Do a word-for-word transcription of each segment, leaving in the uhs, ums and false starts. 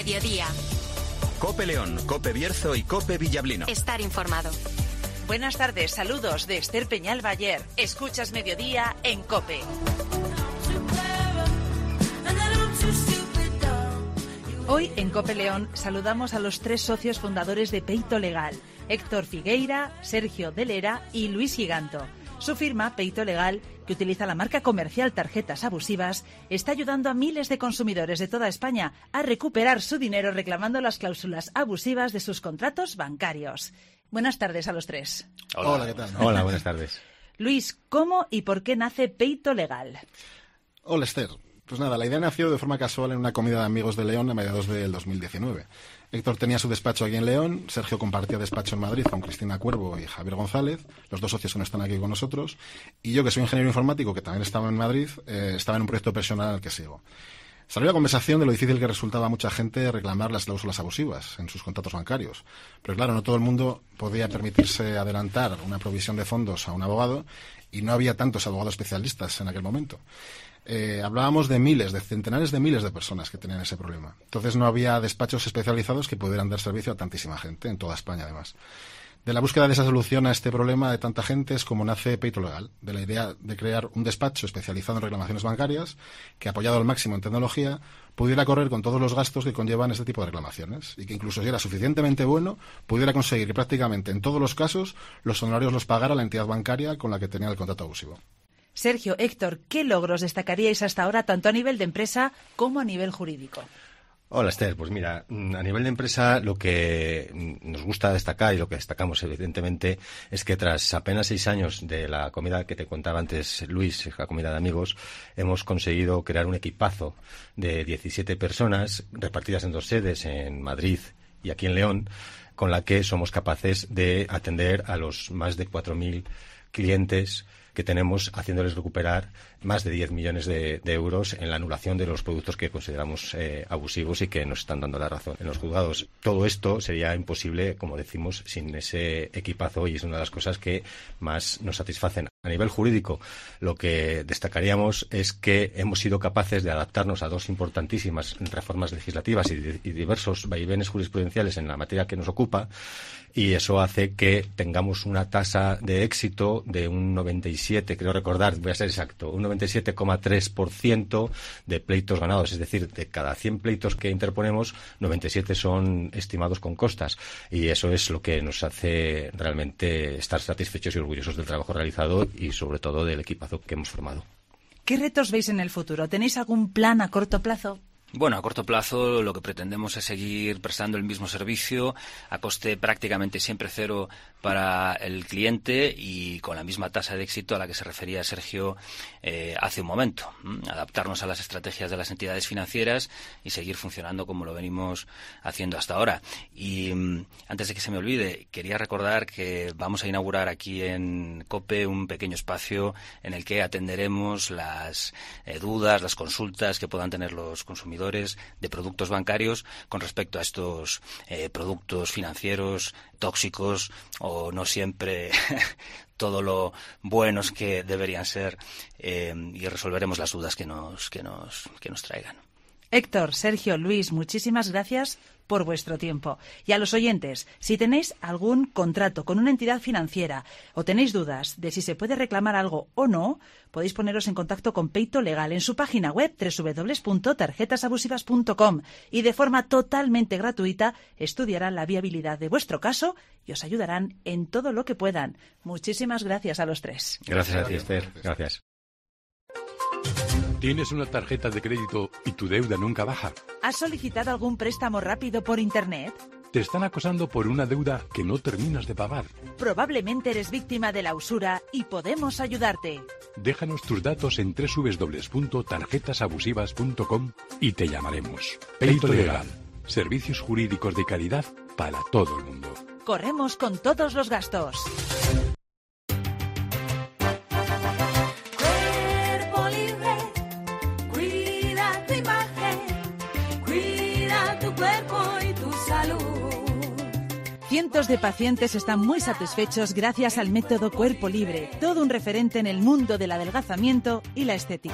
mediodía. COPE León, COPE Bierzo y COPE Villablino. Estar informado. Buenas tardes, saludos de Esther Peñal Bayer. Escuchas Mediodía en COPE. Hoy en COPE León saludamos a los tres socios fundadores de Peito Legal, Héctor Figueira, Sergio Delera y Luis Giganto. Su firma, Peito Legal, que utiliza la marca comercial Tarjetas Abusivas, está ayudando a miles de consumidores de toda España a recuperar su dinero reclamando las cláusulas abusivas de sus contratos bancarios. Buenas tardes a los tres. Hola, Hola ¿qué tal? Hola, buenas tardes. Luis, ¿cómo y por qué nace Peito Legal? Hola, Esther. Pues nada, la idea nació de forma casual en una comida de amigos de León a mediados del dos mil diecinueve. Héctor tenía su despacho aquí en León, Sergio compartía despacho en Madrid con Cristina Cuervo y Javier González, los dos socios que no están aquí con nosotros, y yo, que soy ingeniero informático, que también estaba en Madrid, eh, estaba en un proyecto personal al que sigo. Salió la conversación de lo difícil que resultaba a mucha gente reclamar las cláusulas abusivas en sus contratos bancarios. Pero claro, no todo el mundo podía permitirse adelantar una provisión de fondos a un abogado y no había tantos abogados especialistas en aquel momento. Eh, hablábamos de miles, de centenares de miles de personas que tenían ese problema. Entonces no había despachos especializados que pudieran dar servicio a tantísima gente, en toda España además. De la búsqueda de esa solución a este problema de tanta gente es como nace Peito Legal, de la idea de crear un despacho especializado en reclamaciones bancarias que, apoyado al máximo en tecnología, pudiera correr con todos los gastos que conllevan este tipo de reclamaciones y que, incluso si era suficientemente bueno, pudiera conseguir que prácticamente en todos los casos los honorarios los pagara la entidad bancaria con la que tenía el contrato abusivo. Sergio, Héctor, ¿qué logros destacaríais hasta ahora tanto a nivel de empresa como a nivel jurídico? Hola, Esther. Pues mira, a nivel de empresa lo que nos gusta destacar y lo que destacamos evidentemente es que tras apenas seis años de la comida que te contaba antes Luis, la comida de amigos, hemos conseguido crear un equipazo de diecisiete personas repartidas en dos sedes, en Madrid y aquí en León, con la que somos capaces de atender a los más de cuatro mil clientes que tenemos, haciéndoles recuperar más de diez millones de, de euros en la anulación de los productos que consideramos eh, abusivos y que nos están dando la razón en los juzgados. Todo esto sería imposible, como decimos, sin ese equipazo, y es una de las cosas que más nos satisfacen. A nivel jurídico, lo que destacaríamos es que hemos sido capaces de adaptarnos a dos importantísimas reformas legislativas y, y diversos vaivenes jurisprudenciales en la materia que nos ocupa, y eso hace que tengamos una tasa de éxito de un noventa y siete, creo recordar, voy a ser exacto, un noventa y siete coma tres por ciento de pleitos ganados. Es decir, de cada cien pleitos que interponemos, noventa y siete son estimados con costas. Y eso es lo que nos hace realmente estar satisfechos y orgullosos del trabajo realizado y, sobre todo, del equipazo que hemos formado. ¿Qué retos veis en el futuro? ¿Tenéis algún plan a corto plazo? Bueno, a corto plazo lo que pretendemos es seguir prestando el mismo servicio a coste prácticamente siempre cero para el cliente y con la misma tasa de éxito a la que se refería Sergio eh, hace un momento. ¿Mm? Adaptarnos a las estrategias de las entidades financieras y seguir funcionando como lo venimos haciendo hasta ahora. Y mm, antes de que se me olvide, quería recordar que vamos a inaugurar aquí en COPE un pequeño espacio en el que atenderemos las eh, dudas, las consultas que puedan tener los consumidores de productos bancarios con respecto a estos eh, productos financieros tóxicos o no siempre todo lo buenos que deberían ser, eh, y resolveremos las dudas que nos, que nos, que nos traigan. Héctor, Sergio, Luis, muchísimas gracias por vuestro tiempo. Y a los oyentes, si tenéis algún contrato con una entidad financiera o tenéis dudas de si se puede reclamar algo o no, podéis poneros en contacto con Peito Legal en su página web doble u doble u doble u punto tarjetas abusivas punto com y de forma totalmente gratuita estudiarán la viabilidad de vuestro caso y os ayudarán en todo lo que puedan. Muchísimas gracias a los tres. Gracias a ti, Esther. Gracias. ¿Tienes una tarjeta de crédito y tu deuda nunca baja? ¿Has solicitado algún préstamo rápido por Internet? ¿Te están acosando por una deuda que no terminas de pagar? Probablemente eres víctima de la usura y podemos ayudarte. Déjanos tus datos en doble u doble u doble u punto tarjetas abusivas punto com y te llamaremos. Peito Legal. Servicios jurídicos de calidad para todo el mundo. Corremos con todos los gastos. Cientos de pacientes están muy satisfechos gracias al método Cuerpo Libre, todo un referente en el mundo del adelgazamiento y la estética.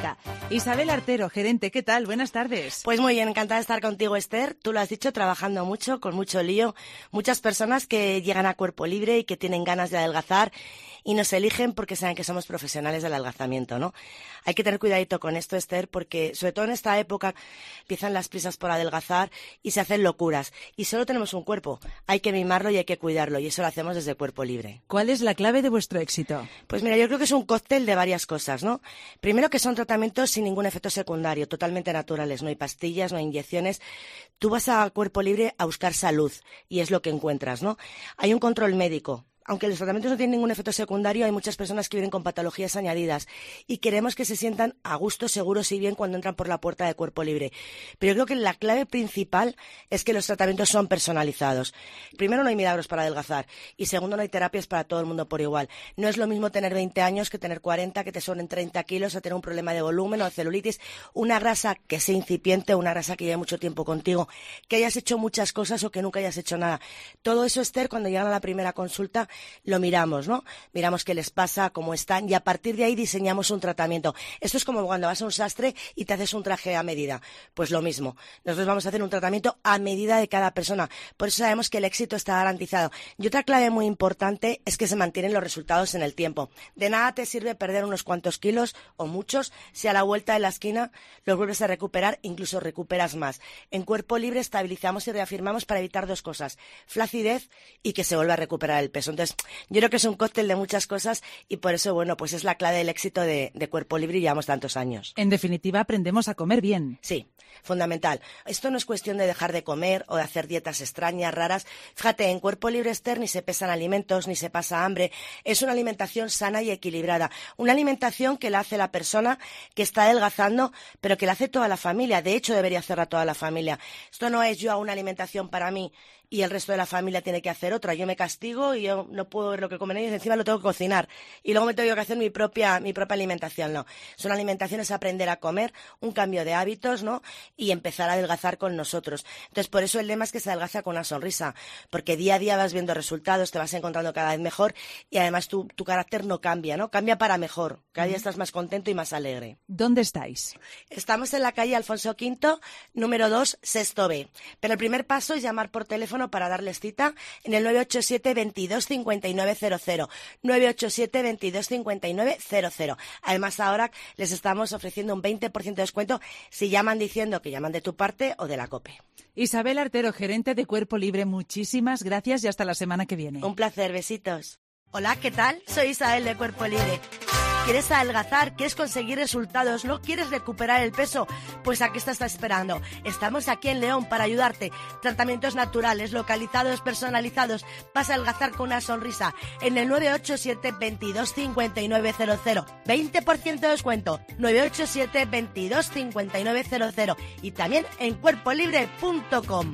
Isabel Artero, gerente, ¿qué tal? Buenas tardes. Pues muy bien, encantada de estar contigo, Esther. Tú lo has dicho, trabajando mucho, con mucho lío. Muchas personas que llegan a Cuerpo Libre y que tienen ganas de adelgazar y nos eligen porque saben que somos profesionales del adelgazamiento, ¿no? Hay que tener cuidadito con esto, Esther, porque sobre todo en esta época empiezan las prisas por adelgazar y se hacen locuras. Y solo tenemos un cuerpo, hay que mimarlo y hay que cuidarlo, y eso lo hacemos desde Cuerpo Libre. ¿Cuál es la clave de vuestro éxito? Pues mira, yo creo que es un cóctel de varias cosas, ¿no? Primero, que son tratamientos sin ningún efecto secundario, totalmente naturales, no hay pastillas, no hay inyecciones. Tú vas a Cuerpo Libre a buscar salud y es lo que encuentras, ¿no? Hay un control médico. Aunque los tratamientos no tienen ningún efecto secundario, hay muchas personas que vienen con patologías añadidas y queremos que se sientan a gusto, seguros y bien cuando entran por la puerta de Cuerpo Libre. Pero yo creo que la clave principal es que los tratamientos son personalizados. Primero, no hay milagros para adelgazar y segundo, no hay terapias para todo el mundo por igual. No es lo mismo tener veinte años que tener cuarenta, que te sobren treinta kilos, o tener un problema de volumen o de celulitis, una grasa que sea incipiente, una grasa que lleve mucho tiempo contigo, que hayas hecho muchas cosas o que nunca hayas hecho nada. Todo eso, Esther, cuando llegan a la primera consulta, lo miramos, ¿no? Miramos qué les pasa, cómo están y a partir de ahí diseñamos un tratamiento. Esto es como cuando vas a un sastre y te haces un traje a medida. Pues lo mismo. Nosotros vamos a hacer un tratamiento a medida de cada persona. Por eso sabemos que el éxito está garantizado. Y otra clave muy importante es que se mantienen los resultados en el tiempo. De nada te sirve perder unos cuantos kilos o muchos si a la vuelta de la esquina los vuelves a recuperar, incluso recuperas más. En Cuerpo Libre estabilizamos y reafirmamos para evitar dos cosas: flacidez y que se vuelva a recuperar el peso. Entonces, yo creo que es un cóctel de muchas cosas y por eso, bueno, pues es la clave del éxito de, de Cuerpo Libre y llevamos tantos años. En definitiva, aprendemos a comer bien. Sí, fundamental. Esto no es cuestión de dejar de comer o de hacer dietas extrañas, raras. Fíjate, en Cuerpo Libre, Esther, ni se pesan alimentos, ni se pasa hambre. Es una alimentación sana y equilibrada. Una alimentación que la hace la persona que está adelgazando, pero que la hace toda la familia. De hecho, debería hacerla toda la familia. Esto no es yo hago una alimentación para mí y el resto de la familia tiene que hacer otra. Yo me castigo y yo no puedo ver lo que comen ellos, encima lo tengo que cocinar. Y luego me tengo que hacer mi propia mi propia alimentación, no. Son alimentaciones, aprender a comer, un cambio de hábitos, ¿no? Y empezar a adelgazar con nosotros. Entonces, por eso el lema es que se adelgaza con una sonrisa, porque día a día vas viendo resultados, te vas encontrando cada vez mejor y además tu, tu carácter no cambia, ¿no? Cambia para mejor. Cada día estás más contento y más alegre. ¿Dónde estáis? Estamos en la calle Alfonso Quinto, número dos, sexto B. Pero el primer paso es llamar por teléfono para darles cita en el nueve ocho siete, veintidós, cincuenta y nueve cero cero. nueve ocho siete, veintidós, cincuenta y nueve cero cero. Además, ahora les estamos ofreciendo un veinte por ciento de descuento si llaman diciendo que llaman de tu parte o de la COPE. Isabel Artero, gerente de Cuerpo Libre, muchísimas gracias y hasta la semana que viene. Un placer, besitos. Hola, ¿qué tal? Soy Isabel de Cuerpo Libre. ¿Quieres adelgazar? ¿Quieres conseguir resultados? ¿No quieres recuperar el peso? Pues aquí estás esperando. Estamos aquí en León para ayudarte. Tratamientos naturales, localizados, personalizados. Vas a adelgazar con una sonrisa. En el nueve ocho siete, veintidós, cincuenta y nueve cero cero. veinte por ciento de descuento. nueve ocho siete, veintidós, cincuenta y nueve cero cero. Y también en cuerpo libre punto com.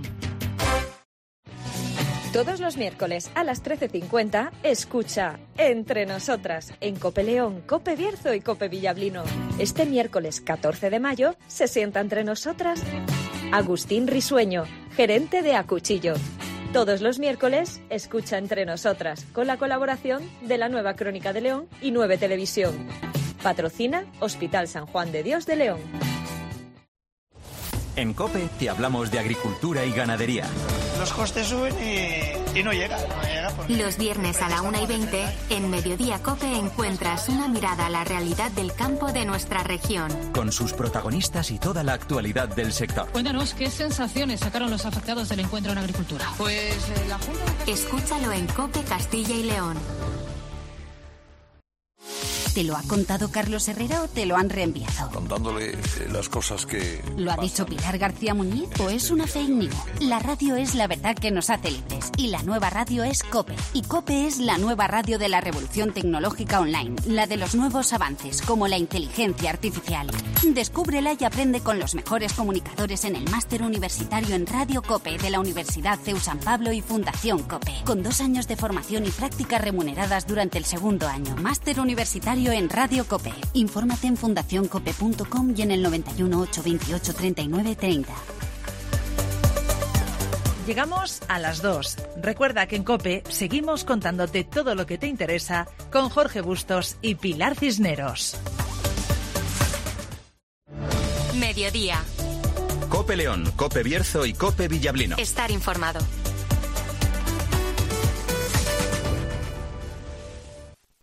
Todos los miércoles a las trece cincuenta, escucha Entre Nosotras en Cope León, Cope Bierzo y Cope Villablino. Este miércoles catorce de mayo se sienta entre nosotras Agustín Risueño, gerente de Acuchillo. Todos los miércoles escucha Entre Nosotras con la colaboración de la Nueva Crónica de León y nueve Televisión. Patrocina Hospital San Juan de Dios de León. En COPE te hablamos de agricultura y ganadería. Los costes suben y, y no llega. No llega porque... Los viernes a la una y veinte, en Mediodía COPE encuentras una mirada a la realidad del campo de nuestra región. Con sus protagonistas y toda la actualidad del sector. Cuéntanos, ¿qué sensaciones sacaron los afectados del encuentro en agricultura? Pues eh, la Junta... Escúchalo en COPE Castilla y León. ¿Te lo ha contado Carlos Herrera o te lo han reenviado? Contándole eh, las cosas que... ¿Lo ha dicho Pilar García Muñiz o es una fake news? La radio es la verdad que nos hace libres y la nueva radio es COPE. Y COPE es la nueva radio de la revolución tecnológica online, la de los nuevos avances como la inteligencia artificial. Descúbrela y aprende con los mejores comunicadores en el máster universitario en Radio COPE de la Universidad C E U San Pablo y Fundación COPE. Con dos años de formación y prácticas remuneradas durante el segundo año. Máster universitario en Radio COPE. Infórmate en fundación cope punto com y en el noventa y uno, ochocientos veintiocho, treinta y nueve treinta. Llegamos a las dos. Recuerda que en COPE seguimos contándote todo lo que te interesa con Jorge Bustos y Pilar Cisneros. Mediodía. Cope León, Cope Bierzo y Cope Villablino. Estar informado.